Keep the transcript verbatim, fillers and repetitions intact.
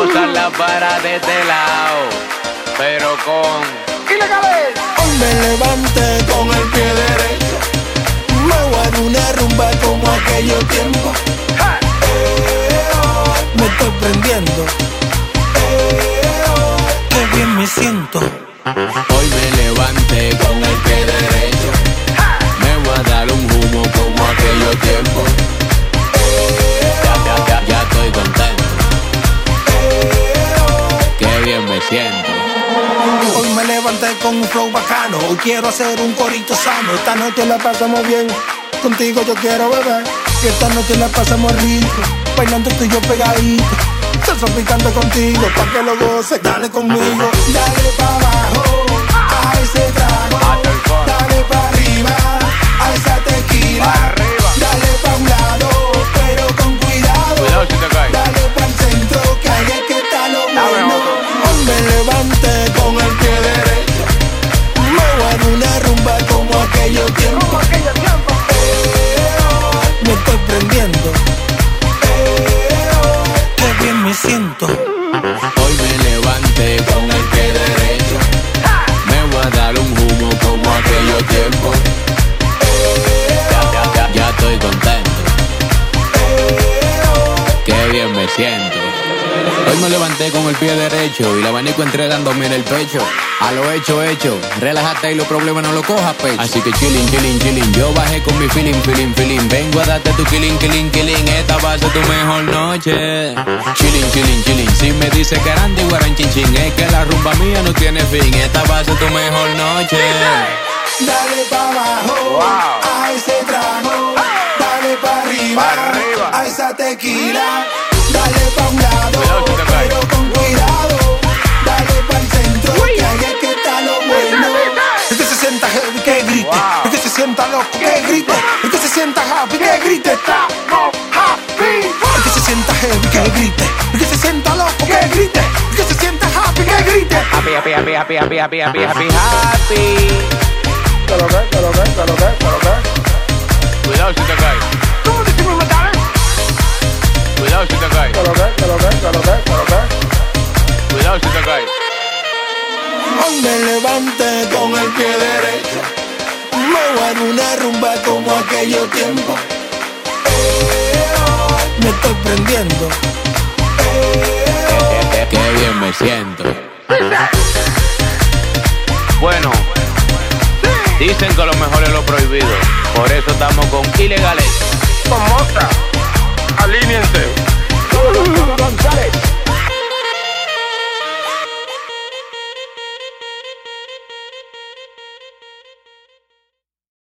gozarla para de este lado, pero con ilegales. Hoy me levanté con el pie derecho. Me voy a dar una rumba como aquellos tiempos. Eh, oh, me estoy prendiendo. Eh, oh, qué bien me siento. Hoy me levanté con el pie derecho. Me voy a dar un humo como aquellos tiempos. Ya, ya, ya, ya estoy contento. Qué bien me siento. Hoy me levanté con un flow bacano. Hoy quiero hacer un corito sano. Esta noche la pasamos bien. Contigo yo quiero beber. Y esta noche la pasamos rico. Bailando tú y yo pegadito. Salsa picante contigo. Pa' que lo goces. Dale conmigo. Dale pa' abajo a ese trago. Dale pa' arriba a esa tequila. Dale pa' un lado, pero con cuidado. Cuidado si te caes. Dale pa' el centro, que ahí es que está lo bueno. Hoy me levanté con el pie derecho. Me voy a dar una rumba como aquellos tiempos. Eh, oh, me estoy prendiendo. Eh, oh, qué bien me siento. Hoy me levanté con el pie derecho. Me voy a dar un humo como aquellos tiempos. Ya, ya, ya, ya estoy contento. Qué bien me siento. Hoy me levanté con el pie derecho y el abanico entregándome en el pecho. A lo hecho, hecho, relájate y los problemas no los cojas pecho. Así que chillin, chillin, chillin, yo bajé con mi feeling, feeling, feeling. Vengo a darte tu killing, killing, killing. Esta va a ser tu mejor noche. Chillin, chillin, chillin. Si me dice que eran de guaran chin chin, es que la rumba mía no tiene fin. Esta va a ser tu mejor noche. Dale pa' abajo Wow. a ese trago. Dale pa' arriba, Pa' arriba. a esa tequila. Dale pa' un lado, Cuidado si te caes. pero con cuidado. Dale pa' el centro, que ahí es que está lo bueno. El que se sienta heavy, que grite. Wow. El que se sienta loco, que grite. El que se sienta happy, que grite. Estamos happy. El que se sienta heavy, que grite. El que se sienta loco, que grite. El que se sienta happy, que grite. Happy, happy, happy, happy, happy, happy, happy, happy, happy. Que lo que, que lo que, que lo que, que lo que. Cuidado si te caes. ¿Cómo decimos metales? Cuidado si te caes. Que lo que, que lo que, que lo que, que lo que. Cuidado si te caes. Hoy me levanté con el pie derecho. Me voy a dar una rumba como aquellos tiempos. Eh, oh, me estoy prendiendo. Eh, oh. Qué, qué bien me siento. Bueno, dicen que lo mejor es lo prohibido. Por eso estamos con ilegales. Con Mozart.